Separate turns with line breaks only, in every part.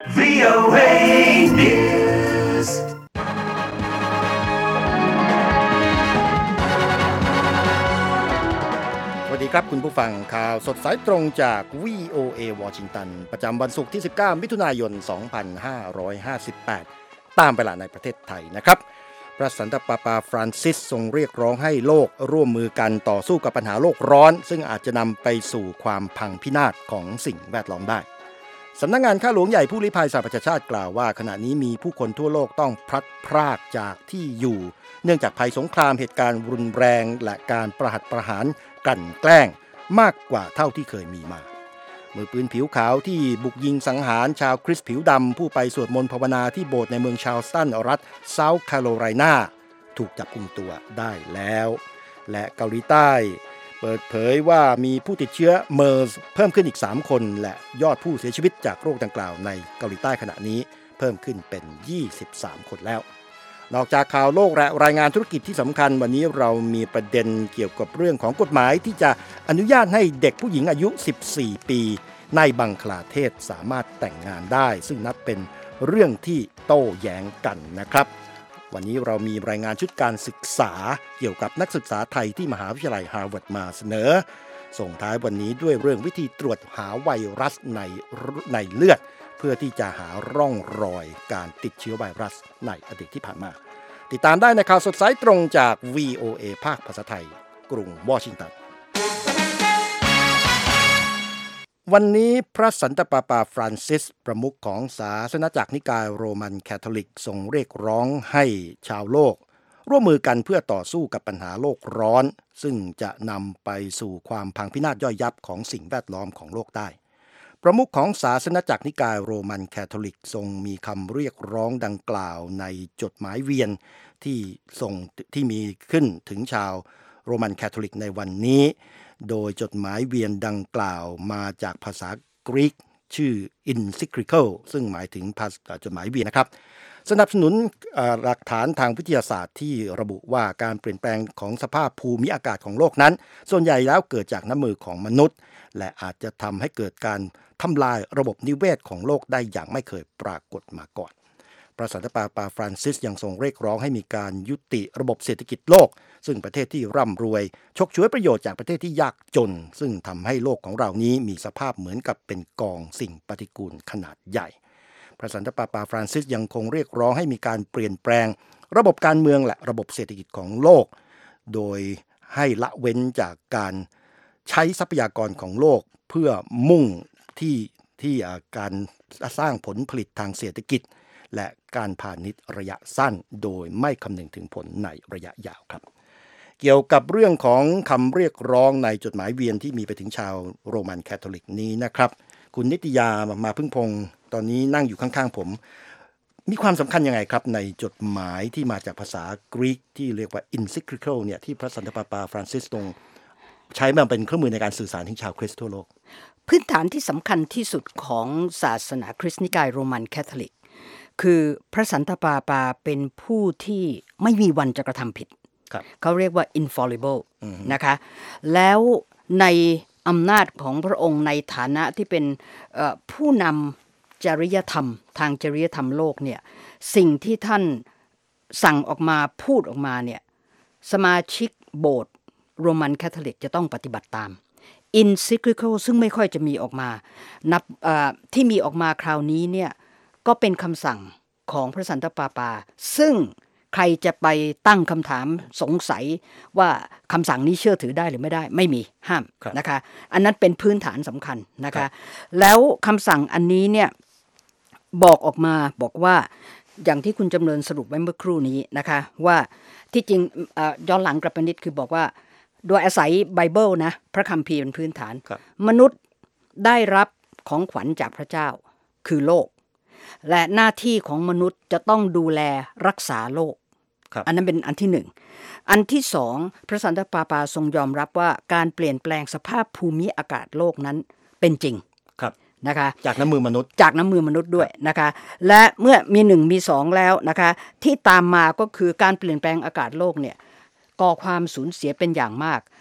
VOA Newsสวัสดีครับคุณผู้ฟังข่าวสดสายตรงจาก VOA วอชิงตันประจำวันศุกร์ที่19มิถุนายน2558ตามเวลาในประเทศไทยนะครับพระสันตะปาปาฟรานซิสทรงเรียกร้องให้โลกร่วมมือกันต่อสู้กับปัญหาโลกร้อนซึ่งอาจจะนำไปสู่ความพังพินาศของสิ่งแวดล้อมได้สำนักงานข้าหลวงใหญ่ผู้ลี้ภัยสหประชาชาติกล่าวว่าขณะนี้มีผู้คนทั่วโลกต้องพลัดพรากจากที่อยู่เนื่องจากภัยสงครามเหตุการณ์รุนแรงและการประหัตประหารกลั่นแกล้งมากกว่าเท่าที่เคยมีมามือปืนผิวขาวที่บุกยิงสังหารชาวคริสต์ผิวดำผู้ไปสวดมนต์ภาวนาที่โบสถ์ในเมืองชาร์ลสตันรัฐเซาท์แคโรไลนาถูกจับกุมตัวได้แล้วและเกาหลีใต้เปิดเผยว่ามีผู้ติดเชื้อเมอร์สเพิ่มขึ้นอีก3คนและยอดผู้เสียชีวิตจากโรคดังกล่าวในเกาหลีใต้ขณะนี้เพิ่มขึ้นเป็น23คนแล้วนอกจากข่าวโลกและรายงานธุรกิจที่สำคัญวันนี้เรามีประเด็นเกี่ยวกับเรื่องของกฎหมายที่จะอนุญาตให้เด็กผู้หญิงอายุ14ปีในบังคลาเทศสามารถแต่งงานได้ซึ่งนับเป็นเรื่องที่โต้แย้งกันนะครับวันนี้เรามีรายงานชุดการศึกษาเกี่ยวกับนักศึกษาไทยที่มหาวิทยาลัยฮาร์วาร์ดมาเสนอส่งท้ายวันนี้ด้วยเรื่องวิธีตรวจหาไวรัสในเลือดเพื่อที่จะหาร่องรอยการติดเชื้อไวรัสในอดีตที่ผ่านมาติดตามได้ในข่าวสดสายตรงจาก VOA ภาคภาษาไทยกรุงวอชิงตันวันนี้พระสันตะปาปาฟรานซิสประมุขของศาสนจักรนิกายโรมันคาทอลิกทรงเรียกร้องให้ชาวโลกร่วมมือกันเพื่อต่อสู้กับปัญหาโลกร้อนซึ่งจะนำไปสู่ความพังพินาศย่อยยับของสิ่งแวดล้อมของโลกได้ประมุขของศาสนจักรนิกายโรมันคาทอลิกทรงมีคำเรียกร้องดังกล่าวในจดหมายเวียนที่มีขึ้นถึงชาวโรมันคาทอลิกในวันนี้โดยจดหมายเวียนดังกล่าวมาจากภาษากรีกชื่อ encyclical ซึ่งหมายถึงจดหมายเวียนนะครับสนับสนุนหลักฐานทางวิทยาศาสตร์ที่ระบุว่าการเปลี่ยนแปลงของสภาพภูมิอากาศของโลกนั้นส่วนใหญ่แล้วเกิดจากน้ำมือของมนุษย์และอาจจะทำให้เกิดการทำลายระบบนิเวศของโลกได้อย่างไม่เคยปรากฏมาก่อนพระสันตะปาปาฟรานซิสยังทรงเรียกร้องให้มีการยุติระบบเศรษฐกิจโลกซึ่งประเทศที่ร่ำรวยฉกฉวยประโยชน์จากประเทศที่ยากจนซึ่งทำให้โลกของเรานี้มีสภาพเหมือนกับเป็นกองสิ่งปฏิกูลขนาดใหญ่พระสันตะปาปาฟรานซิสยังคงเรียกร้องให้มีการเปลี่ยนแปลงระบบการเมืองและระบบเศรษฐกิจของโลกโดยให้ละเว้นจากการใช้ทรัพยากรของโลกเพื่อมุ่งที่การสร้างผลผลิตทางเศรษฐกิจและการพาณิชย์ระยะสั้นโดยไม่คำนึงถึงผลในระยะยาวครับเกี่ยวกับเรื่องของคำเรียกร้องในจดหมายเวียนที่มีไปถึงชาวโรมันคาทอลิกนี้นะครับคุณนิตยามาพึ่งพงศ์ตอนนี้นั่งอยู่ข้างๆผมมีความสำคัญยังไงครับในจดหมายที่มาจากภาษากรีกที่เรียกว่า encyclical เนี่ยที่พระสันตะปาปาฟรานซิสใช้มาเป็นเครื่องมือในการสื่อสารถึงชาวคริสต์ทั่วโลก
พื้นฐานที่สำคัญที่สุดของศาสนาคริสต์นิกายโรมันคาทอลิกคือพระสันตะปาปาเป็นผู้ที่ไม่มีวันจะกระทำผิดเขาเรียกว่า infallible นะคะแล้วในอำนาจของพระองค์ในฐานะที่เป็นผู้นำจริยธรรมทางจริยธรรมโลกเนี่ยสิ่งที่ท่านสั่งออกมาพูดออกมาเนี่ยสมาชิกโบสถ์โรมันคาทอลิกจะต้องปฏิบัติตาม encyclical ซึ่งไม่ค่อยจะมีออกมาที่มีออกมาคราวนี้เนี่ยก็เป็นคำสั่งของพระสันตะปาปาซึ่งใครจะไปตั้งคำถามสงสัยว่าคำสั่งนี้เชื่อถือได้หรือไม่ได้ไม่มีห้ามนะคะอันนั้นเป็นพื้นฐานสำคัญนะคะแล้วคำสั่งอันนี้เนี่ยบอกออกมาบอกว่าอย่างที่คุณจำเริญสรุปไว้เมื่อครู่นี้นะคะว่าที่จริงย้อนหลังกลับไปนิดคือบอกว่าโดยอาศัยไบเบิลนะพระคัมภีร์เป็นพื้นฐานมนุษย์ได้รับของขวัญจากพระเจ้าคือโลกและหน้าที่ของมนุษย์จะต้องดูแลรักษาโลกอันนั้นเป็นอันที่หนึ่งอันที่สองพระสันตะปาปาทรงยอมรับว่าการเปลี่ยนแปลงสภาพภูมิอากาศโลกนั้นเป็นจริงนะคะ
จากน้ำมือมนุษย์
ด้วยนะคะและเมื่อมีหนึ่งมีสองแล้วนะคะที่ตามมาก็คือการเปลี่ยนแปลงอากาศโลกเนี่ยก่อความสูญเสียเป็นอย่างมาก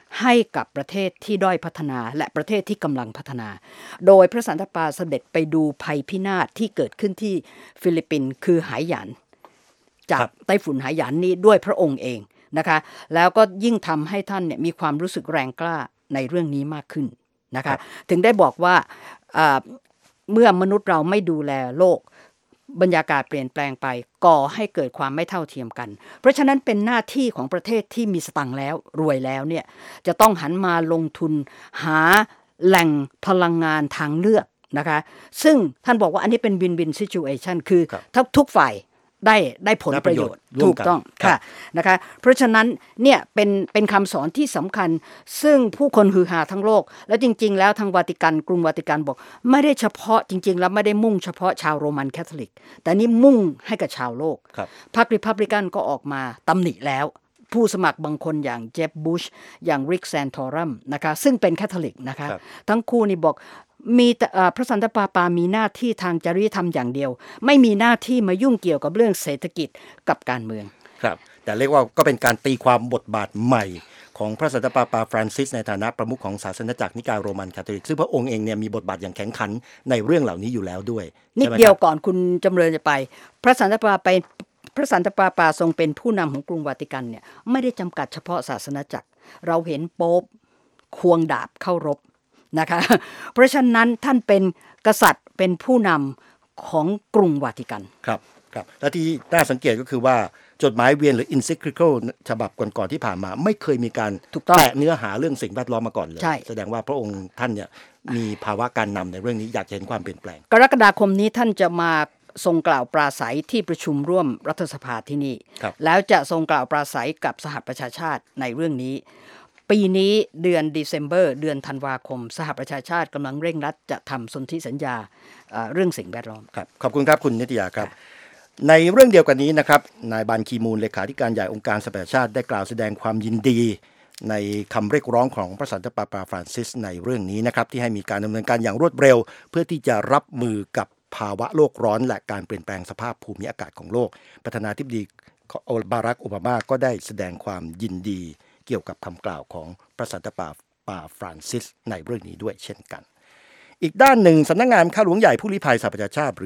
ให้กับประเทศที่ด้อยพัฒนาและประเทศที่กำลังพัฒนาโดยพระสันตะปาเสด็จไปดูภัยพินาศที่เกิดขึ้นที่ฟิลิปปินส์คือหายหยานจากไต้ฝุ่นหายหยานนี้ด้วยพระองค์เองนะคะแล้วก็ยิ่งทำให้ท่านเนี่ยมีความรู้สึกแรงกล้าในเรื่องนี้มากขึ้นนะคะถึงได้บอกว่าเมื่อมนุษย์เราไม่ดูแลโลกบรรยากาศเปลี่ยนแปลงไปก่อให้เกิดความไม่เท่าเทียมกันเพราะฉะนั้นเป็นหน้าที่ของประเทศที่มีสตังค์แล้วรวยแล้วเนี่ยจะต้องหันมาลงทุนหาแหล่งพลังงานทางเลือกนะคะซึ่งท่านบอกว่าอันนี้เป็น win-win situation คือทุกฝ่ายได้ผลประโยชน์ถูกต้องค่ะนะคะเพราะฉะนั้นเนี่ยเป็นคำสอนที่สำคัญซึ่งผู้คนฮือฮาทั้งโลกแล้วจริงๆแล้วทางวาติกันกรุงวาติกันบอกไม่ได้เฉพาะจริงๆแล้วไม่ได้มุ่งเฉพาะชาวโรมันคาทอลิกแต่นี่มุ่งให้กับชาวโลกพรรคริพับลิกันก็ออกมาตำหนิแล้วผู้สมัครบางคนอย่างเจฟบุชอย่างริกแซนทอรัมนะคะซึ่งเป็นคาทอลิกนะคะทั้งคู่นี่บอกมีพระสันตะปาปามีหน้าที่ทางจริยธรรมอย่างเดียวไม่มีหน้าที่มายุ่งเกี่ยวกับเรื่องเศรษฐกิจกับการเมือง
ครับแต่เรียกว่าก็เป็นการตีความบทบาทใหม่ของพระสันตะปาปาฟรานซิสในฐานะประมุขของศาสนาจักรนิกายโรมันคาทอลิกซึ่งพระองค์เองเนี่ยมีบทบาทอย่างแข็งขันในเรื่องเหล่านี้อยู่แล้วด้วย
นิดเดียวก่อนคุณจำเริญจะไปพระสันตะปาปาทรงเป็นผู้นำของกรุงวาติกันเนี่ยไม่ได้จำกัดเฉพาะศาสนาจักรเราเห็นโป๊ปควงดาบเข้ารบนะคะเพราะฉะนั้นท่านเป็นกษัตริย์เป็นผู้นำของกรุงวาติกัน
ครับและที่น่าสังเกตก็คือว่าจดหมายเวียนหรือ encyclical ฉบับก่อนๆที่ผ่านมาไม่เคยมีการแตะเนื้อหาเรื่องสิ่งแวดล้อมมาก่อนเลยแสดงว่าพระองค์ท่านเนี่ยมีภาวะการนำในเรื่องนี้อยากเห็นความเปลี่ยนแปลง
กรกฎาคมนี้ท่านจะมาทรงกล่าวปราศัยที่ประชุมร่วมรัฐสภาที่นี่แล้วจะทรงกล่าวปราศัยกับสหประชาชาติในเรื่องนี้ปีนี้เดือนDecemberเดือนธันวาคมสหประชาชาติกำลังเร่งรัดจะทำสนธิสัญญาเรื่องสิ่งแวดล้อม
ครับขอบคุณครับคุณนิตยาครับในเรื่องเดียวกันนี้นะครับนายบันคีมูนเลขาธิการใหญ่องค์การสหประชาชาติได้กล่าวแสดงความยินดีในคำเรียกร้องของพระสันตะปาปาฟรานซิสในเรื่องนี้นะครับที่ให้มีการดำเนินการอย่างรวดเร็วเพื่อที่จะรับมือกับภาวะโลกร้อนและการเปลี่ยนแปลงสภาพภูมิอากาศของโลกประธานาธิบดีบารักโอบามาก็ได้แสดงความยินดีเกี่ยวกับคำกล่าวของพระสันตะปาปาฟรานซิสในเรื่องนี้ด้วยเช่นกันอีกด้านหนึ่งสำนักงานข้าหลวงใหญ่ผู้ลี้ภัยสหประชาชาติหรือ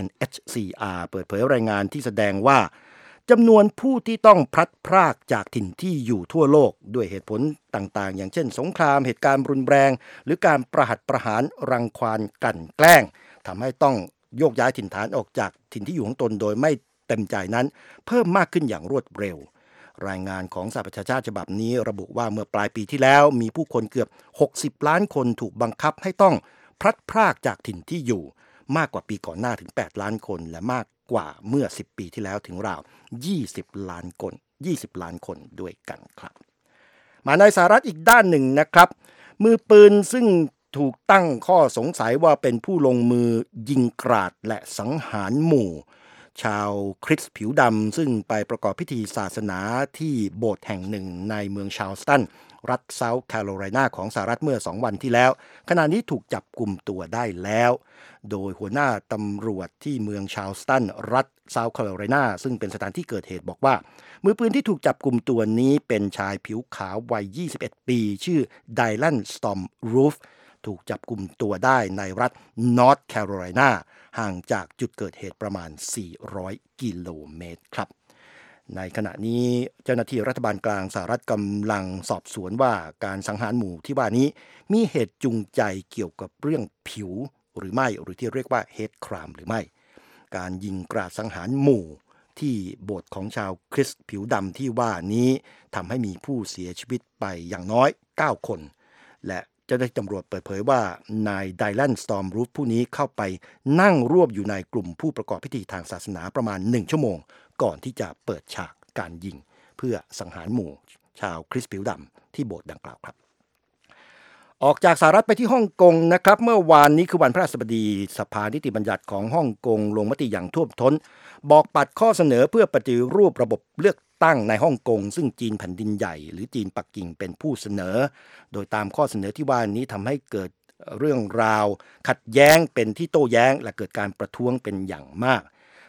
UNHCR เปิดเผยรายงานที่แสดงว่าจำนวนผู้ที่ต้องพลัดพรากจากถิ่นที่อยู่ทั่วโลกด้วยเหตุผลต่างๆอย่างเช่นสงครามเหตุการณ์รุนแรงหรือการประหัตประหารรังควานกลั่นแกล้งทำให้ต้องโยกย้ายถิ่นฐานออกจากถิ่นที่อยู่ของตนโดยไม่เต็มใจนั้นเพิ่มมากขึ้นอย่างรวดเร็วรายงานของสหประชาชาติฉบับนี้ระบุว่าเมื่อปลายปีที่แล้วมีผู้คนเกือบ60ล้านคนถูกบังคับให้ต้องพลัดพรากจากถิ่นที่อยู่มากกว่าปีก่อนหน้าถึง8ล้านคนและมากกว่าเมื่อ10ปีที่แล้วถึงราว20ล้านคนด้วยกันครับมาในสหรัฐอีกด้านหนึ่งนะครับมือปืนซึ่งถูกตั้งข้อสงสัยว่าเป็นผู้ลงมือยิงกราดและสังหารหมู่ชาวคริสต์ผิวดำซึ่งไปประกอบพิธีศาสนาที่โบสถ์แห่งหนึ่งในเมืองชาร์ลสตันรัฐเซาท์แคโรไลนาของสหรัฐเมื่อ2วันที่แล้วขณะนี้ถูกจับกุมตัวได้แล้วโดยหัวหน้าตำรวจที่เมืองชาร์ลสตันรัฐเซาท์แคโรไลนาซึ่งเป็นสถานที่เกิดเหตุบอกว่ามือปืนที่ถูกจับกุมตัวนี้เป็นชายผิวขาววัย21ปีชื่อไดลันสตอมรูฟถูกจับกุมตัวได้ในรัฐนอร์ทแคโรไลนาห่างจากจุดเกิดเหตุประมาณ400กิโลเมตรครับในขณะนี้เจ้าหน้าที่รัฐบาลกลางสหรัฐกำลังสอบสวนว่าการสังหารหมู่ที่ว่านี้มีเหตุจูงใจเกี่ยวกับเรื่องผิวหรือไม่หรือที่เรียกว่า hate crime หรือไม่การยิงกราดสังหารหมู่ที่โบสถ์ของชาวคริสต์ผิวดำที่ว่านี้ทำให้มีผู้เสียชีวิตไปอย่างน้อย9คนและเจ้าหน้าที่ตำรวจเปิดเผยว่านายไดลันสตอมรูฟผู้นี้เข้าไปนั่งรวบอยู่ในกลุ่มผู้ประกอบพิธีทางศาสนาประมาณ1ชั่วโมงก่อนที่จะเปิดฉากการยิงเพื่อสังหารหมู่ชาวคริสต์ผิวดำที่โบสถ์ดังกล่าวครับออกจากสหรัฐไปที่ฮ่องกงนะครับเมื่อวานนี้คือวันพฤหัสบดีสภานิติบัญญัติของฮ่องกงลงมติอย่างท่วมท้นบอกปัดข้อเสนอเพื่อปฏิรูประบบเลือกตั้งในฮ่องกงซึ่งจีนแผ่นดินใหญ่หรือจีนปักกิ่งเป็นผู้เสนอโดยตามข้อเสนอที่ว่านี้ทำให้เกิดเรื่องราวขัดแย้งเป็นที่โต้แย้งและเกิดการประท้วงเป็นอย่างมาก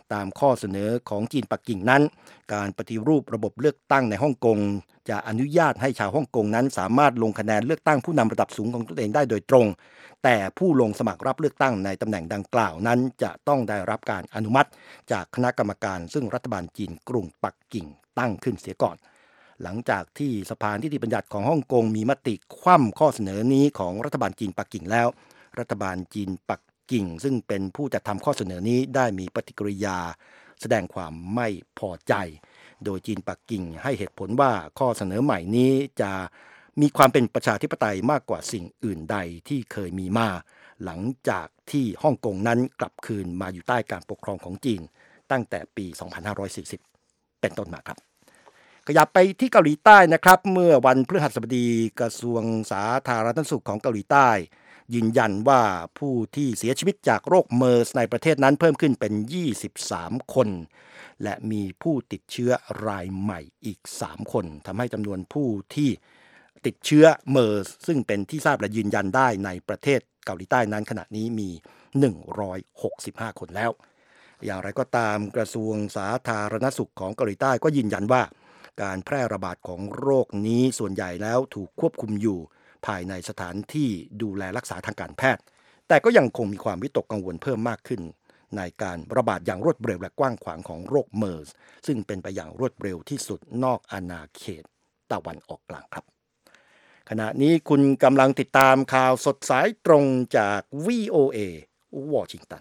ตามข้อเสนอของจีนปักกิ่งนั้นการปฏิรูประบบเลือกตั้งในฮ่องกงจะอนุญาตให้ชาวฮ่องกงนั้นสามารถลงคะแนนเลือกตั้งผู้นำระดับสูงของตนเองได้โดยตรงแต่ผู้ลงสมัครรับเลือกตั้งในตำแหน่งดังกล่าวนั้นจะต้องได้รับการอนุมัติจากคณะกรรมการซึ่งรัฐบาลจีนกรุงปักกิ่งตั้งขึ้นเสียก่อนหลังจากที่สภานิติบัญญัติของฮ่องกงมีมติคว่ำข้อเสนอนี้ของรัฐบาลจีนปักกิ่งแล้วรัฐบาลจีนปักกิ่งซึ่งเป็นผู้จัดทำข้อเสนอนี้ได้มีปฏิกิริยาแสดงความไม่พอใจโดยจีนปักกิ่งให้เหตุผลว่าข้อเสนอใหม่นี้จะมีความเป็นประชาธิปไตยมากกว่าสิ่งอื่นใดที่เคยมีมาหลังจากที่ฮ่องกงนั้นกลับคืนมาอยู่ใต้การปกครองของจีนตั้งแต่ปี 2540 เป็นต้นมาครับขยับไปที่เกาหลีใต้นะครับเมื่อวันพฤหัสบดีกระทรวงสาธารณสุขของเกาหลีใต้ยืนยันว่าผู้ที่เสียชีวิตจากโรคเมอร์สในประเทศนั้นเพิ่มขึ้นเป็น23คนและมีผู้ติดเชื้อรายใหม่อีก3คนทำให้จำนวนผู้ที่ติดเชื้อเมอร์สซึ่งเป็นที่ทราบและยืนยันได้ในประเทศเกาหลีใต้นั้นขณะนี้มี165คนแล้วอย่างไรก็ตามกระทรวงสาธารณสุขของเกาหลีใต้ก็ยืนยันว่าการแพร่ระบาดของโรคนี้ส่วนใหญ่แล้วถูกควบคุมอยู่ภายในสถานที่ดูแลรักษาทางการแพทย์แต่ก็ยังคงมีความวิตกกังวลเพิ่มมากขึ้นในการระบาดอย่างรวดเร็วและกว้างขวางของโรคเมอร์สซึ่งเป็นไปอย่างรวดเร็วที่สุดนอกอาณาเขตตะวันออกกลางครับขณะนี้คุณกำลังติดตามข่าวสดสายตรงจาก VOA วอชิงตัน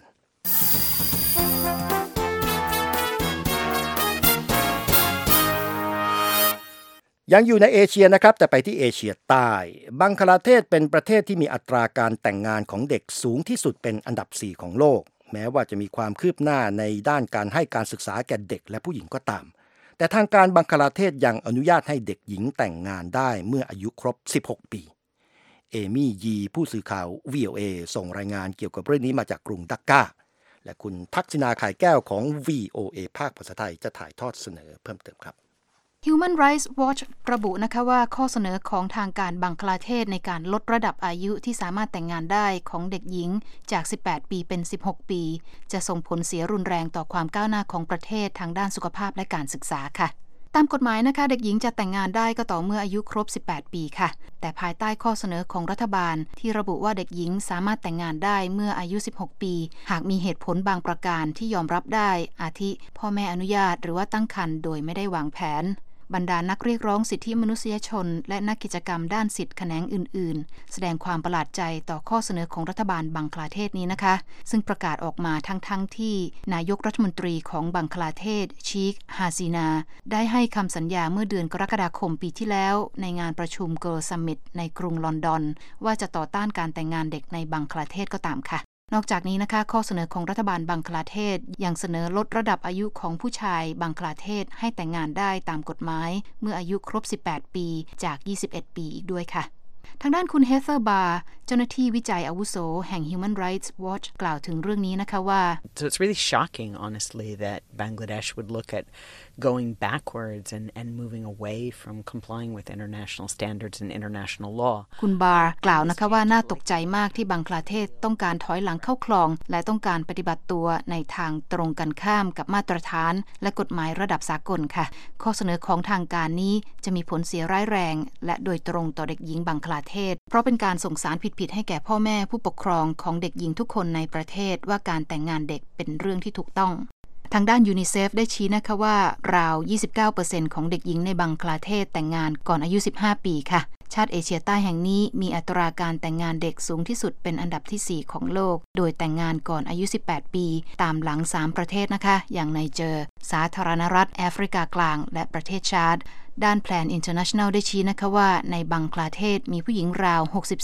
ยังอยู่ในเอเชียนะครับแต่ไปที่เอเชียใต้บังคลาเทศเป็นประเทศที่มีอัตราการแต่งงานของเด็กสูงที่สุดเป็นอันดับ4ของโลกแม้ว่าจะมีความคืบหน้าในด้านการให้การศึกษาแก่เด็กและผู้หญิงก็ตามแต่ทางการบังคลาเทศยังอนุญาตให้เด็กหญิงแต่งงานได้เมื่ออายุครบ16ปีเอมี่ยีผู้สื่อข่าว VOA ส่งรายงานเกี่ยวกับเรื่องนี้มาจากกรุงดักกาและคุณทักษิณาไข่แก้วของ VOA ภาคภาษาไทยจะถ่ายทอดเสนอเพิ่มเติมครับ
Human Rights Watch ระบุนะคะว่าข้อเสนอของทางการบังคลาเทศในการลดระดับอายุที่สามารถแต่งงานได้ของเด็กหญิงจาก18ปีเป็น16ปีจะส่งผลเสียรุนแรงต่อความก้าวหน้าของประเทศทางด้านสุขภาพและการศึกษาค่ะตามกฎหมายนะคะเด็กหญิงจะแต่งงานได้ก็ต่อเมื่ออายุครบ18ปีค่ะแต่ภายใต้ข้อเสนอของรัฐบาลที่ระบุว่าเด็กหญิงสามารถแต่งงานได้เมื่ออายุ16ปีหากมีเหตุผลบางประการที่ยอมรับได้อาทิพ่อแม่อนุญาตหรือว่าตั้งครรภ์โดยไม่ได้วางแผนบรรดานักเรียกร้องสิทธิมนุษยชนและนักกิจกรรมด้านสิทธิแขนงอื่นๆแสดงความประหลาดใจต่อข้อเสนอของรัฐบาลบังคลาเทศนี้นะคะซึ่งประกาศออกมาทั้งที่นายกรัฐมนตรีของบังคลาเทศชีคฮาซีนาได้ให้คำสัญญาเมื่อเดือนกรกฎาคมปีที่แล้วในงานประชุม Girl Summit ในกรุงลอนดอนว่าจะต่อต้านการแต่งงานเด็กในบังคลาเทศก็ตามค่ะนอกจากนี้นะคะข้อเสนอของรัฐบาลบังคลาเทศยังเสนอลดระดับอายุของผู้ชายบังคลาเทศให้แต่งงานได้ตามกฎหมายเมื่ออายุครบ18ปีจาก21ปีอีกด้วยค่ะทางด้านคุณเฮเธอร์บาร์เจ้าหน้าที่วิจัยอาวุโสแห่ง Human Rights Watch กล่าวถึงเรื่องนี้นะคะว่า
So it's really shocking honestly that Bangladesh would look at going backwards and moving away from complying with international standards and international law
คุณบาร์กล่าวนะคะว่าน่าตกใจมากที่บังคลาเทศต้องการถอยหลังเข้าคลองและต้องการปฏิบัติตัวในทางตรงกันข้ามกับมาตรฐานและกฎหมายระดับสากลค่ะข้อเสนอของทางการนี้จะมีผลเสียร้ายแรงและโดยตรงต่อเด็กหญิงบังคลาเทศเพราะเป็นการส่งสารผิดๆให้แก่พ่อแม่ผู้ปกครองของเด็กหญิงทุกคนในประเทศว่าการแต่งงานเด็กเป็นเรื่องที่ถูกต้องทางด้านยูนิเซฟได้ชี้นะคะว่าราว 29% ของเด็กหญิงในบังคลาเทศแต่งงานก่อนอายุ15ปีค่ะชาติเอเชียใต้แห่งนี้มีอัตราการแต่งงานเด็กสูงที่สุดเป็นอันดับที่4ของโลกโดยแต่งงานก่อนอายุ18ปีตามหลัง3ประเทศนะคะอย่างไนเจอร์สาธารณรัฐแอฟริกากลางและประเทศชาดด้าน Plan International ได้ชี้นะคะว่าในบังคลาเทศมีผู้หญิงราว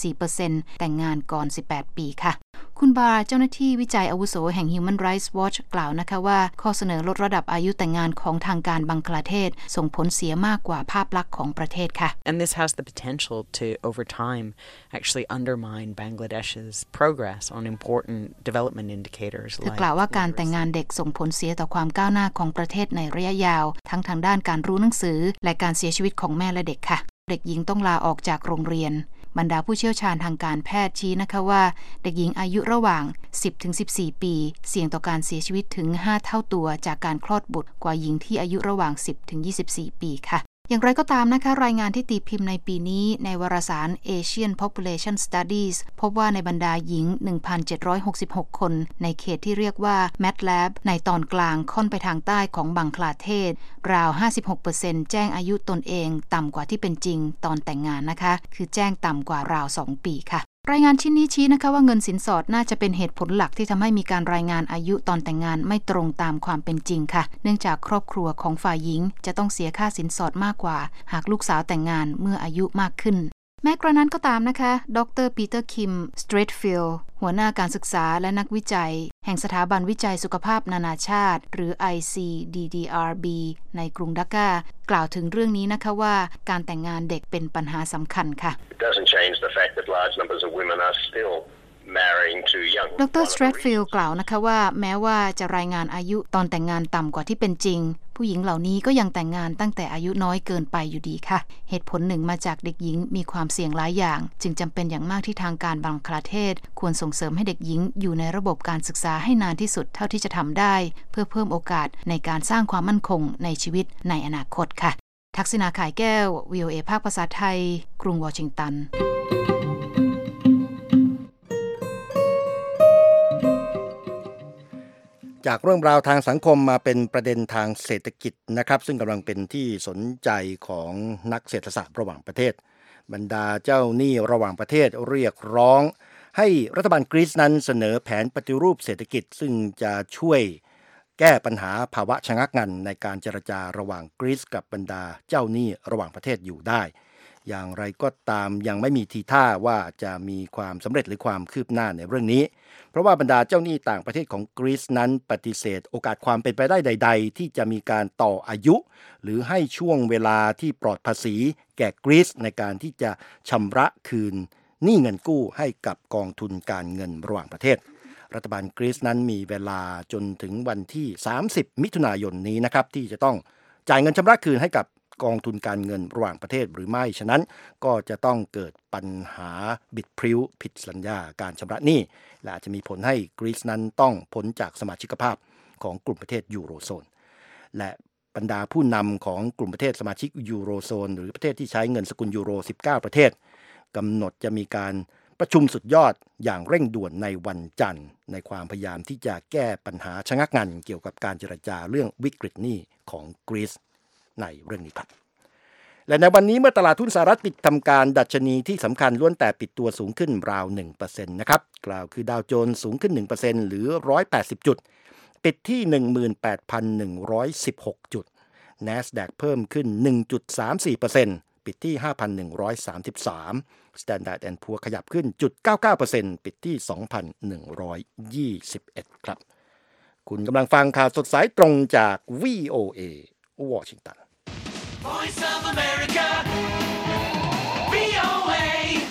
64% แต่งงานก่อน18ปีค่ะคุณบาร์เจ้าหน้าที่วิจัยอาวุโสแห่ง Human Rights Watch กล่าวนะคะว่าข้อเสนอลดระดับอายุแต่งงานของทางการบังคลาเทศส่งผลเสียมากกว่าภาพลักษณ์ของประเทศค่ะ
And this has the potential to over time actually undermine Bangladesh's progress on important development indicators
กล่าวว่าการแต่งงานเด็กส่งผลเสียต่อความก้าวหน้าของประเทศในระยะยาวทั้งทางด้านการรู้หนังสือและการเสียชีวิตของแม่และเด็กค่ะเด็กหญิงต้องลาออกจากโรงเรียนบรรดาผู้เชี่ยวชาญทางการแพทย์ชี้นะคะว่าเด็กหญิงอายุระหว่าง 10-14 ปีเสี่ยงต่อการเสียชีวิตถึง 5 เท่าตัวจากการคลอดบุตรกว่าหญิงที่อายุระหว่าง 10-24 ปีค่ะอย่างไรก็ตามนะคะรายงานที่ตีพิมพ์ในปีนี้ในวารสาร Asian Population Studies พบว่าในบรรดาหญิง 1,766 คนในเขตที่เรียกว่า MATLAB ในตอนกลางค่อนไปทางใต้ของบังคลาเทศราว 56% แจ้งอายุตนเองต่ำกว่าที่เป็นจริงตอนแต่งงานนะคะคือแจ้งต่ำกว่าราว 2 ปีค่ะรายงานชิ้นนี้ชี้นะคะว่าเงินสินสอดน่าจะเป็นเหตุผลหลักที่ทำให้มีการรายงานอายุตอนแต่งงานไม่ตรงตามความเป็นจริงค่ะเนื่องจากครอบครัวของฝ่ายหญิงจะต้องเสียค่าสินสอดมากกว่าหากลูกสาวแต่งงานเมื่ออายุมากขึ้นแม้กระนั้นก็ตามนะคะดร.ปีเตอร์คิมสเตรทฟิลด์หัวหน้าการศึกษาและนักวิจัยแห่งสถาบันวิจัยสุขภาพนานาชาติหรือ ICDDRB ในกรุงดากากล่าวถึงเรื่องนี้นะคะว่าการแต่งงานเด็กเป็นปัญหาสำคัญค่ะ
It doesn't change the fact that large numbers of women are still marrying too young.
ดร. สเตรทฟิลด์กล่าวนะคะว่าแม้ว่าจะรายงานอายุตอนแต่งงานต่ำกว่าที่เป็นจริงผู้หญิงเหล่านี้ก็ยังแต่งงานตั้งแต่อายุน้อยเกินไปอยู่ดีค่ะเหตุผลหนึ่งมาจากเด็กหญิงมีความเสี่ยงหลายอย่างจึงจำเป็นอย่างมากที่ทางการบังคลาเทศควรส่งเสริมให้เด็กหญิงอยู่ในระบบการศึกษาให้นานที่สุดเท่าที่จะทำได้เพื่อเพิ่มโอกาสในการสร้างความมั่นคงในชีวิตในอนาคตค่ะทักษิณาข่ายแก้ว VOA ภาคภาษาไทยกรุงวอชิงตัน
จากเรื่องราวทางสังคมมาเป็นประเด็นทางเศรษฐกิจนะครับซึ่งกำลังเป็นที่สนใจของนักเศรษฐศาสตร์ระหว่างประเทศบรรดาเจ้าหนี้ระหว่างประเทศเรียกร้องให้รัฐบาลกรีซนั้นเสนอแผนปฏิรูปเศรษฐกิจซึ่งจะช่วยแก้ปัญหาภาวะชะงักงันในการเจรจาระหว่างกรีซกับบรรดาเจ้าหนี้ระหว่างประเทศอยู่ได้อย่างไรก็ตามยังไม่มีทีท่าว่าจะมีความสำเร็จหรือความคืบหน้าในเรื่องนี้เพราะว่าบรรดาเจ้าหนี้ต่างประเทศของกรีซนั้นปฏิเสธโอกาสความเป็นไปได้ใดๆที่จะมีการต่ออายุหรือให้ช่วงเวลาที่ปลอดภาษีแก่กรีซในการที่จะชำระคืนหนี้เงินกู้ให้กับกองทุนการเงินระหว่างประเทศรัฐบาลกรีซนั้นมีเวลาจนถึงวันที่30มิถุนายนนี้นะครับที่จะต้องจ่ายเงินชำระคืนให้กับกองทุนการเงินระหว่างประเทศหรือไม่ฉะนั้นก็จะต้องเกิดปัญหาบิดพริ้วผิดสัญญาการชำระหนี้และอาจจะมีผลให้กรีซนั้นต้องพ้นจากสมาชิกภาพของกลุ่มประเทศยูโรโซนและบรรดาผู้นำของกลุ่มประเทศสมาชิกยูโรโซนหรือประเทศที่ใช้เงินสกุลยูโร19ประเทศกำหนดจะมีการประชุมสุดยอดอย่างเร่งด่วนในวันจันทร์ในความพยายามที่จะแก้ปัญหาชะงักงันเกี่ยวกับการเจรจาเรื่องวิกฤตหนี้ของกรีซในเรื่องนี้ครับและในวันนี้เมื่อตลาดหุ้นสหรัฐปิดทำการดัชนีที่สำคัญล้วนแต่ปิดตัวสูงขึ้นราว 1% นะครับกล่าวคือดาวโจนส์สูงขึ้น 1% หรือ180จุดปิดที่ 18,116 จุด NASDAQ เพิ่มขึ้น 1.34% ปิดที่ 5,133 Standard & Poor's ขยับขึ้น 0.99% ปิดที่ 2,121 ครับคุณกำลังฟังข่าวสดสายตรงจาก VOA วอชิงตัน
Voice of America, VOA,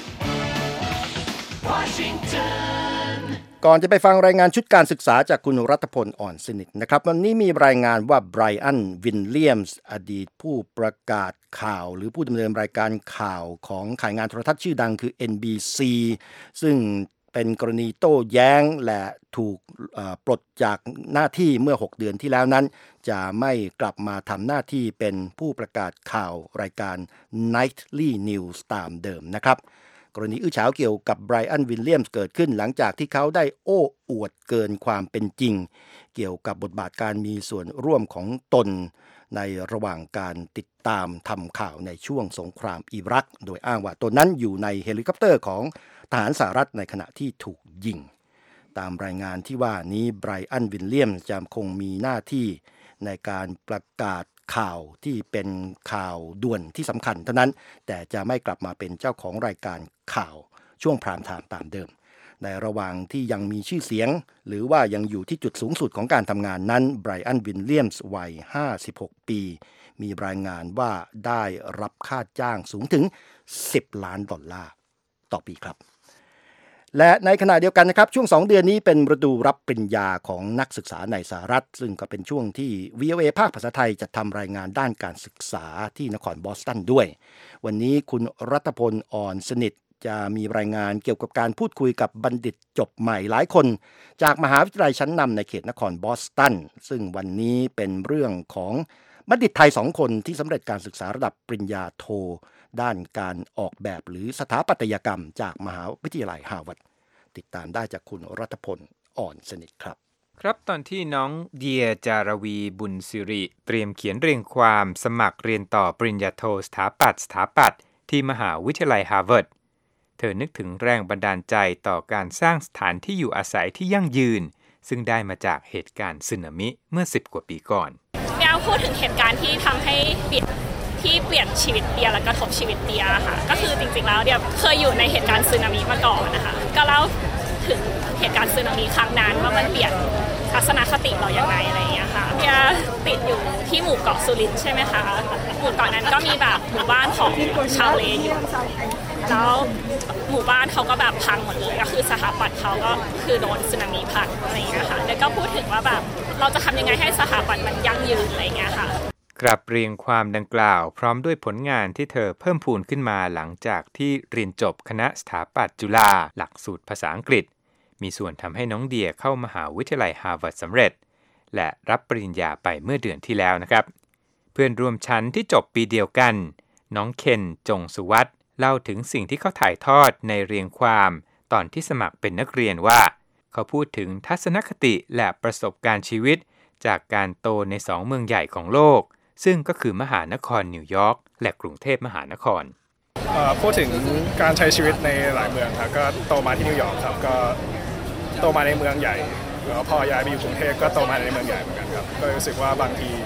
Washington.
ก่อนจะไปฟังรายงานชุดการศึกษาจากคุณรัตพลอ่อนสนิทนะครับวันนี้มีรายงานว่าไบรอันวินเลียมส์อดีตผู้ประกาศข่าวหรือผู้ดำเนินรายการข่าวของข่ายงานโทรทัศน์ชื่อดังคือ NBC ซึ่งเป็นกรณีโต้แย้งและถูกปลดจากหน้าที่เมื่อ6เดือนที่แล้วนั้นจะไม่กลับมาทำหน้าที่เป็นผู้ประกาศข่าวรายการ Nightly News ตามเดิมนะครับกรณีอื้อฉาวเกี่ยวกับไบรอันวิลเลียมส์เกิดขึ้นหลังจากที่เขาได้โอ้อวดเกินความเป็นจริงเกี่ยวกับบทบาทการมีส่วนร่วมของตนในระหว่างการติดตามทำข่าวในช่วงสงครามอิรักโดยอ้างว่าตนนั้นอยู่ในเฮลิคอปเตอร์ของทหารสหรัฐในขณะที่ถูกยิงตามรายงานที่ว่านี้ไบรอันวิลเลียมส์จะคงมีหน้าที่ในการประกาศข่าวที่เป็นข่าวด่วนที่สำคัญเท่านั้นแต่จะไม่กลับมาเป็นเจ้าของรายการข่าวช่วงพรามไทม์ตามเดิมในระหว่างที่ยังมีชื่อเสียงหรือว่ายังอยู่ที่จุดสูงสุดของการทำงานนั้นไบรอันวิลเลียมส์วัย56ปีมีรายงานว่าได้รับค่าจ้างสูงถึง$10 ล้านต่อปีครับและในขณะเดียวกันนะครับช่วง2เดือนนี้เป็นฤดูรับปริญญาของนักศึกษาในสหรัฐซึ่งก็เป็นช่วงที่ VOA ภาคภาษาไทยจะทำรายงานด้านการศึกษาที่นครบอสตันด้วยวันนี้คุณรัตพลอ่อนสนิทจะมีรายงานเกี่ยวกับการพูดคุยกับบัณฑิตจบใหม่หลายคนจากมหาวิทยาลัยชั้นนำในเขตนครบอสตันซึ่งวันนี้เป็นเรื่องของบัณฑิตไทย2 คนที่สำเร็จการศึกษาระดับปริญญาโทด้านการออกแบบหรือสถาปัตยกรรมจากมหาวิทยาลัยฮาร์วาร์ดติดตามได้จากคุณรัตพลอ่อนสนิทครับ
ครับตอนที่น้องเดียจารวีบุญสิริเตรียมเขียนเรียงความสมัครเรียนต่อปริญญาโทสถาปัตย์ที่มหาวิทยาลัยฮาร์วาร์ดเธอนึกถึงแรงบันดาลใจต่อการสร้างสถานที่อยู่อาศัยที่ยั่งยืนซึ่งได้มาจากเหตุการณ์สึนามิเมื่อ10 กว่าปีก่อน
เดียพูดถึงเหตุการณ์ที่ทำให้เปลี่ยนชีวิตเดียและกระทบชีวิตเดียค่ะก็คือจริงๆแล้วเดียเคยอยู่ในเหตุการณ์สึนามิมาก่อนนะคะก็เล่าถึงเหตุการณ์สึนามิครั้งนั้นว่ามันเปลี่ยนทัศนคติเราอย่างไรอะไรอย่างเงี้ยค่ะเดียติดอยู่ที่หมู่เกาะสุรินทร์ใช่ไหมคะหมู่เกาะนั้นก็มีแบบหมู่บ้านของชาวเลอยู่แล้วหมู่บ้านเขาก็แบบพังหมดเลยก็คือสถาปัตย์เขาก็คือโดนสึนามิพัดอะไรอย่างเงี้ยค่ะเดียก็พูดถึงว่าแบบเราจะทำยังไงให้สถาปัตย์มันยั่งยืนอะไรอย่างเงี้ยค่ะ
กลับเรียงความดังกล่าวพร้อมด้วยผลงานที่เธอเพิ่มพูนขึ้นมาหลังจากที่เรียนจบคณะสถาปัตย์จุฬาหลักสูตรภาษาอังกฤษมีส่วนทำให้น้องเดียเข้ามหาวิทยาลัยฮาร์วาร์ดสำเร็จและรับปริญญาไปเมื่อเดือนที่แล้วนะครับเพื่อนร่วมชั้นที่จบปีเดียวกันน้องเคนจงสุวัฒน์เล่าถึงสิ่งที่เขาถ่ายทอดในเรียงความตอนที่สมัครเป็นนักเรียนว่าเขาพูดถึงทัศนคติและประสบการณ์ชีวิตจากการโตใน2 เมืองใหญ่ของโลกซึ่งก็คือมหานครนิวยอร์กและกรุงเทพมหานคร
พูดถึงการใช้ชีวิตในหลายเมืองครับก็โตมาที่นิวยอร์กครับก็โตมาในเมืองใหญ่แล้วพอย้ายไปอยู่กรุงเทพก็โตมาในเมืองใหญ่เหมือนกันครับก็รู้สึกว่าบางที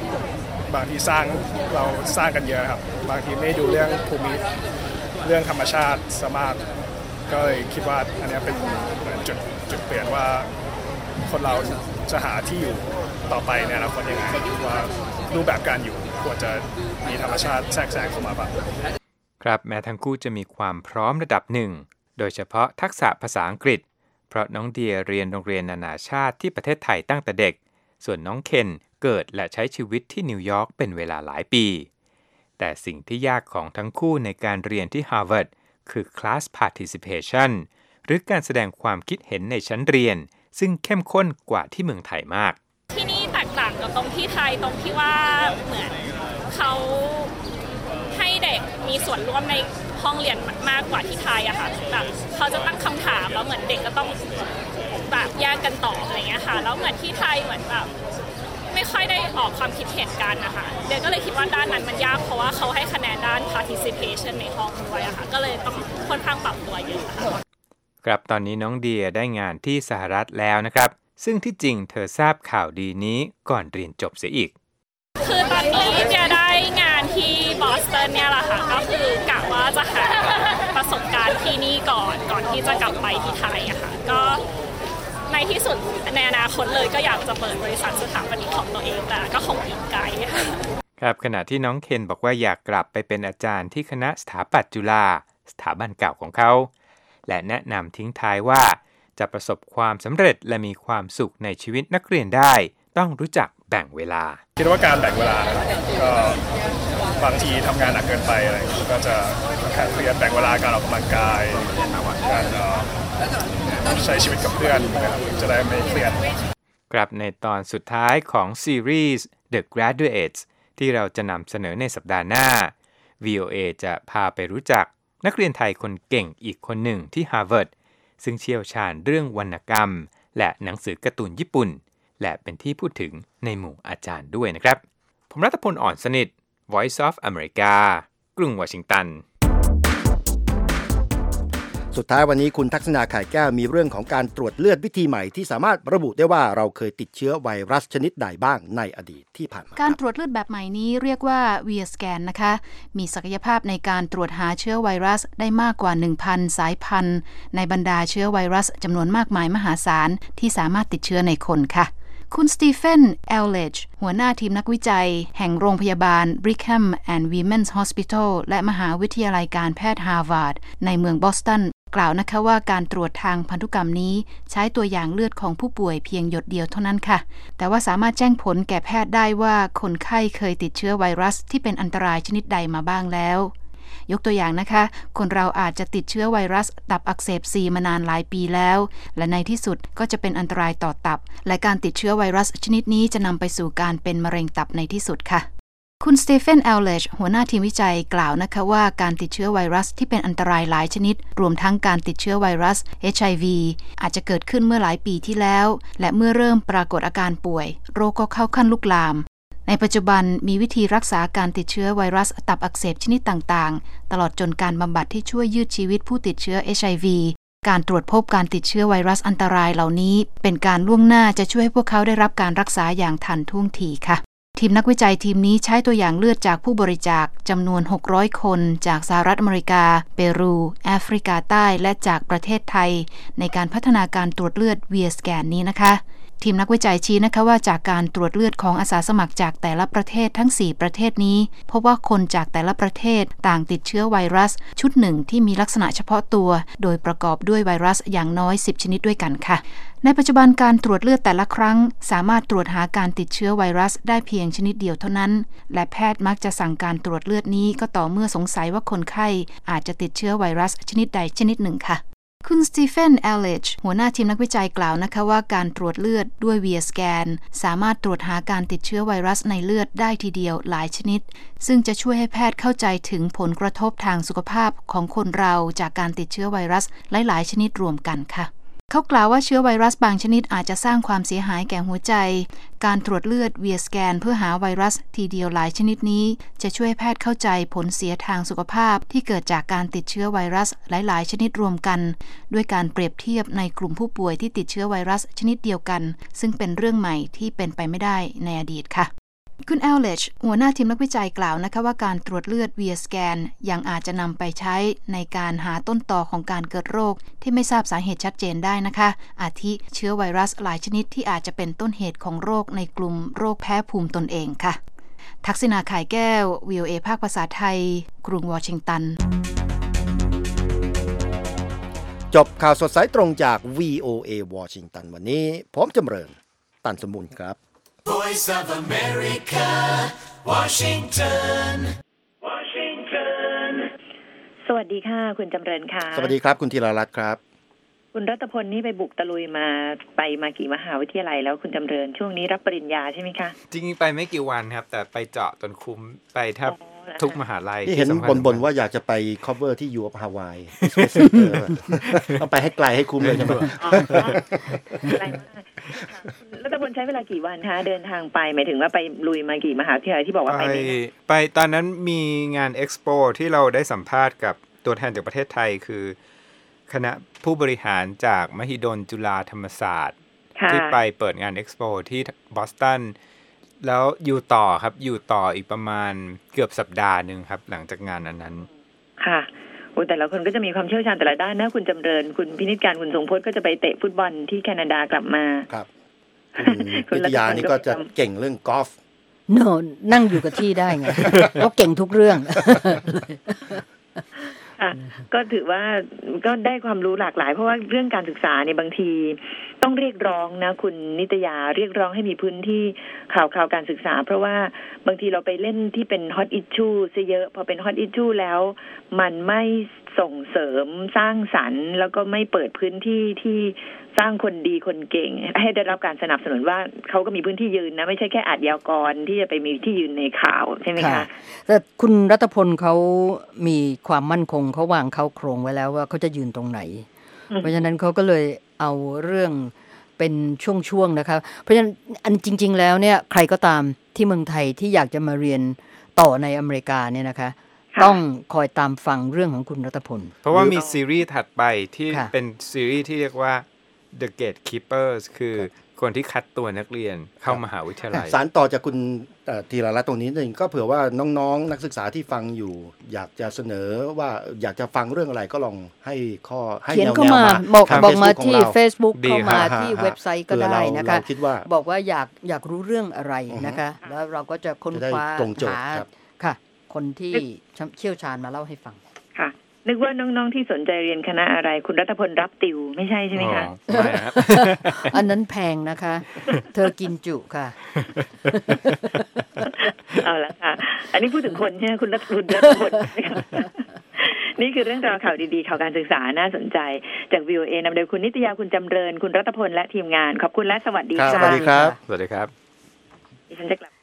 เราสร้างกันเยอะครับบางทีไม่ดูเรื่องภูมิเรื่องธรรมชาติสมากก็เลยคิดว่าอันนี้เป็นเหมือนจุดเปลี่ยนว่าคนเราจะหาที่อยู่ต่อไปในอนาคตยังไงว่ารูปแบบการอยู่ควรจะมีธรรมชาติแทรกแซงเข้ามาบ้าง
ครับแม้ทั้งคู่จะมีความพร้อมระดับหนึ่งโดยเฉพาะทักษะภาษาอังกฤษเพราะน้องเดียเรียนโรงเรียนนานาชาติที่ประเทศไทยตั้งแต่เด็กส่วนน้องเคนเกิดและใช้ชีวิตที่นิวยอร์กเป็นเวลาหลายปีแต่สิ่งที่ยากของทั้งคู่ในการเรียนที่ฮาร์วาร์ดคือ class participation หรือการแสดงความคิดเห็นในชั้นเรียนซึ่งเข้มข้นกว่าที่เมืองไทยมาก
ที่นี่แตกต่างกับตรงที่ไทยตรงที่ว่าเหมือนเขาให้เด็กมีส่วนร่วมในห้องเรียนมากกว่าที่ไทยอะค่ะแบบเขาจะตั้งคำถามแล้วเหมือนเด็กก็ต้องแบบแยกกันตอบอะไรเงี้ยค่ะแล้วเหมือนที่ไทยเหมือนแบบไม่ค่อยได้ออกความคิดเห็นกันนะคะเด็กก็เลยคิดว่าด้านนั้นมันยากเพราะว่าเขาให้คะแนนด้าน participation ในห้องด้วยอะค่ะก็เลยต้องค่อนข้างปรับตัวเยอะค่ะ
ครับตอนนี้น้องเดียได้งานที่สหรัฐแล้วนะครับซึ่งที่จริงเธอทราบข่าวดีนี้ก่อนเรียนจบเสียอีก
คือตอนนี้เดียได้งานที่บอสตันเนี่ยแหละค่ะก็คือกะว่าจะหาประสบการณ์ที่นี่ก่อนที่จะกลับไปที่ไทยอะค่ะก็ในที่สุดในอนาคตเลยก็อยากจะเปิดบริษัทสถาปนิกของตัวเองแต่ก็คงอีกไกลค่ะ
ครับขณะที่น้องเคนบอกว่าอยากกลับไปเป็นอาจารย์ที่คณะสถาปัตย์จุฬาสถาบันเก่าของเขาและแนะนำทิ้งท้ายว่าจะประสบความสำเร็จและมีความสุขในชีวิตนักเรียนได้ต้องรู้จักแบ่งเวลา
คิดว่าการแบ่งเวลาก็บางทีทำงานหนักเกินไปอะไรก็จะเครียดแบ่งเวลาการออกกำลังกายการใช้ชีวิตกับเพื่อนนะครับจะได้ไม่เครียด
กลับในตอนสุดท้ายของซีรีส์ The Graduates ที่เราจะนำเสนอในสัปดาห์หน้า VOA จะพาไปรู้จักนักเรียนไทยคนเก่งอีกคนหนึ่งที่ฮาร์วาร์ดซึ่งเชี่ยวชาญเรื่องวรรณกรรมและหนังสือการ์ตูนญี่ปุ่นและเป็นที่พูดถึงในหมู่อาจารย์ด้วยนะครับผมรัตพลอ่อนสนิท Voice of America กรุงวอชิงตัน
สุดท้ายวันนี้คุณทักษณาข่ายแก้วมีเรื่องของการตรวจเลือดวิธีใหม่ที่สามารถระบุได้ว่าเราเคยติดเชื้อไวรัสชนิดใดบ้างในอดีตที่ผ่านมา
การตรวจเลือดแบบใหม่นี้เรียกว่า VIA Scan นะคะมีศักยภาพในการตรวจหาเชื้อไวรัสได้มากกว่า 1,000 สายพันธุ์ในบรรดาเชื้อไวรัสจำนวนมากมายมหาศาลที่สามารถติดเชื้อในคนค่ะคุณสตีเฟน เอลเลจหัวหน้าทีมนักวิจัยแห่งโรงพยาบาล Brigham and Women's Hospital และมหาวิทยาลัยการแพทย์ฮาร์วาร์ดในเมืองบอสตันกล่าวนะคะว่าการตรวจทางพันธุกรรมนี้ใช้ตัวอย่างเลือดของผู้ป่วยเพียงหยดเดียวเท่านั้นค่ะแต่ว่าสามารถแจ้งผลแก่แพทย์ได้ว่าคนไข้เคยติดเชื้อไวรัสที่เป็นอันตรายชนิดใดมาบ้างแล้วยกตัวอย่างนะคะ คนเราอาจจะติดเชื้อไวรัสตับอักเสบซีมานานหลายปีแล้วและในที่สุดก็จะเป็นอันตรายต่อตับและการติดเชื้อไวรัสชนิดนี้จะนำไปสู่การเป็นมะเร็งตับในที่สุดค่ะคุณสเตเฟน เอลเลชหัวหน้าทีมวิจัยกล่าวนะคะว่าการติดเชื้อไวรัสที่เป็นอันตรายหลายชนิดรวมทั้งการติดเชื้อไวรัส HIV อาจจะเกิดขึ้นเมื่อหลายปีที่แล้วและเมื่อเริ่มปรากฏอาการป่วยโรคก็เข้าขั้นลุกลามในปัจจุบันมีวิธีรักษาการติดเชื้อไวรัสตับอักเสบชนิดต่างๆตลอดจนการบำบัดที่ช่วยยืดชีวิตผู้ติดเชื้อ HIV การตรวจพบการติดเชื้อไวรัสอันตรายเหล่านี้เป็นการล่วงหน้าจะช่วยให้พวกเขาได้รับการรักษาอย่างทันท่วงทีค่ะทีมนักวิจัยทีมนี้ใช้ตัวอย่างเลือดจากผู้บริจาคจำนวน600คนจากสหรัฐอเมริกาเปรูแอฟริกาใต้และจากประเทศไทยในการพัฒนาการตรวจเลือด VIA Scan นี้นะคะทีมนักวิจัยชี้นะคะว่าจากการตรวจเลือดของอาสาสมัครจากแต่ละประเทศทั้ง4ประเทศนี้พบว่าคนจากแต่ละประเทศต่างติดเชื้อไวรัสชุดหนึ่งที่มีลักษณะเฉพาะตัวโดยประกอบด้วยไวรัสอย่างน้อย10ชนิดด้วยกันค่ะในปัจจุบันการตรวจเลือดแต่ละครั้งสามารถตรวจหาการติดเชื้อไวรัสได้เพียงชนิดเดียวเท่านั้นและแพทย์มักจะสั่งการตรวจเลือดนี้ก็ต่อเมื่อสงสัยว่าคนไข้อาจจะติดเชื้อไวรัสชนิดใดชนิดหนึ่งค่ะคุณสตีเฟน เอลเลชหัวหน้าทีมนักวิจัยกล่าวนะคะว่าการตรวจเลือดด้วย VIA Scan สามารถตรวจหาการติดเชื้อไวรัสในเลือดได้ทีเดียวหลายชนิดซึ่งจะช่วยให้แพทย์เข้าใจถึงผลกระทบทางสุขภาพของคนเราจากการติดเชื้อไวรัสหลายๆชนิดรวมกันค่ะเขากล่าวว่าเชื้อไวรัสบางชนิดอาจจะสร้างความเสียหายแก่หัวใจการตรวจเลือด VIA Scan เพื่อหาไวรัสทีเดียวหลายชนิดนี้จะช่วยแพทย์เข้าใจผลเสียทางสุขภาพที่เกิดจากการติดเชื้อไวรัสหลายๆชนิดรวมกันด้วยการเปรียบเทียบในกลุ่มผู้ป่วยที่ติดเชื้อไวรัสชนิดเดียวกันซึ่งเป็นเรื่องใหม่ที่เป็นไปไม่ได้ในอดีตค่ะคุณเอลเลชหัวหน้าทีมนักวิจัยกล่าวนะคะว่าการตรวจเลือด VIA Scan ยังอาจจะนำไปใช้ในการหาต้นตอของการเกิดโรคที่ไม่ทราบสาเหตุชัดเจนได้นะคะอาทิเชื้อไวรัสหลายชนิดที่อาจจะเป็นต้นเหตุของโรคในกลุ่มโรคแพ้ภูมิตนเองค่ะทักษิณา ข่ายแก้ว VOA ภาคภาษาไทยกรุงวอชิงตัน
จบข่าวสดสายตรงจาก VOA วอชิงตันวันนี้ผมจำเริญตันสมบูรณ์ครับ
Voice of America, Washington. Washington.
สวัสดีค่ะคุณจำเริญค่ะ
สวัสดีครับคุณธีรรัตน์ครับ
คุณรัตพลนี่ไปบุกตะลุยมากี่มหาวิทยาลัยแล้วคุณจำเริญช่วงนี้รับปริญญาใช่ไหมคะ
จริงๆไปไม่กี่วันครับแต่ไปเจาะจนคุ้มไปแทบทุกมหาลัย
ที่เห็นบ่นว่าอยากจะไป cover ที่ U of Hawaii ต้องไปให้ไกลให้คุ้มเลยใช่ไหม
ไกลมากรัตพลใช้เวลากี่วันคะเดินทางไปหมายถึงว่าไปลุยมากี่มหาวิทยาลัยที่บอกว่า
ไปตอนนั้นมีงาน Expo ที่เราได้สัมภาษณ์กับตัวแทนจากประเทศไทยคือคณะผู้บริหารจากมหิดลจุฬาธรรมศาสตร์ที่ไปเปิดงาน Expo ที่บอสตันแล้วอยู่ต่อครับอยู่ต่ออีกประมาณเกือบสัปดาห์นึงครับหลังจากงานนั้น
ค่ะโอ้แต่ละคนก็จะมีความเชี่ยวชาญแต่ละด้านนะคุณจำเริญคุณพินิจการคุณทรงพจน์ก็จะไปเตะฟุตบอลที่แคนาดากลับมา
ครับคุณวิทยานี่ก็จะเก่งเรื่องกอล์ฟ
นั่งอยู่กับที่ได้ไงก็เก่งทุกเรื่อง
ก็ถือว่าก็ได้ความรู้หลากหลายเพราะว่าเรื่องการศึกษาเนี่ยบางทีต้องเรียกร้องนะคุณนิตยาเรียกร้องให้มีพื้นที่ข่าวการศึกษาเพราะว่าบางทีเราไปเล่นที่เป็นฮอตอิชชูซะเยอะพอเป็นฮอตอิชชูแล้วมันไม่ส่งเสริมสร้างสรรค์แล้วก็ไม่เปิดพื้นที่ที่สร้างคนดีคนเก่งให้ได้รับการสนับสนุนว่าเขาก็มีพื้นที่ยืนนะไม่ใช่แค่อาชญากรที่จะไปมีที่ยืนในข่าวใช่ไหมคะ
แต่คุณรัตพลเขามีความมั่นคงเขาวางเขาโครงไว้แล้วว่าเขาจะยืนตรงไหนเพราะฉะนั้นเขาก็เลยเอาเรื่องเป็นช่วงๆนะคะเพราะฉะนั้นอันจริงๆแล้วเนี่ยใครก็ตามที่เมืองไทยที่อยากจะมาเรียนต่อในอเมริกาเนี่ยนะคะต้องคอยตามฟังเรื่องของคุณรัตพล
เพราะว่ามีซีรีส์ถัดไปที่เป็นซีรีส์ที่เรียกว่า The Gatekeepers คือคนที่คัดตัวนักเรียนเข้ามหาวิทยาลัย
สารต่อจากคุณธีรรัตน์ตรงนี้นึงก็เผื่อว่าน้องๆนักศึกษาที่ฟังอยู่อยากจะเสนอว่าอยากจะฟังเรื่องอะไรก็ลองให้ข้อให้แนวๆมา
บอกมาที่ Facebook เข้ามาที่เว็บไซต์ก็ได้นะคะบอกว่าอยากรู้เรื่องอะไรนะคะแล้วเราก็จะค้นคว้าหาค่ะคนที่เชี่ยวชาญมาเล่าให้ฟัง
ค่ะนึกว่าน้องๆที่สนใจเรียนคณะอะไรคุณรัตพลรับติวไม่ใช่ใช่ไหมคะ
ไม่ครับ
อันนั้นแพงนะคะ เธอกินจุค่ะ
เอาละค่ะอันนี้พูดถึงคนใช่ไหมคุณรัตพลนี่คือเรื่องราวข่าวดีๆข่าวการศึกษาน่าสนใจจาก VOA นำโดยคุณนิตยาคุณจำเริญคุณรัตพลและทีมงานขอบคุณและสวัสดีค่ะ
สวัสดีครับ
สวัสดีครับ
ดิฉันจะกลับ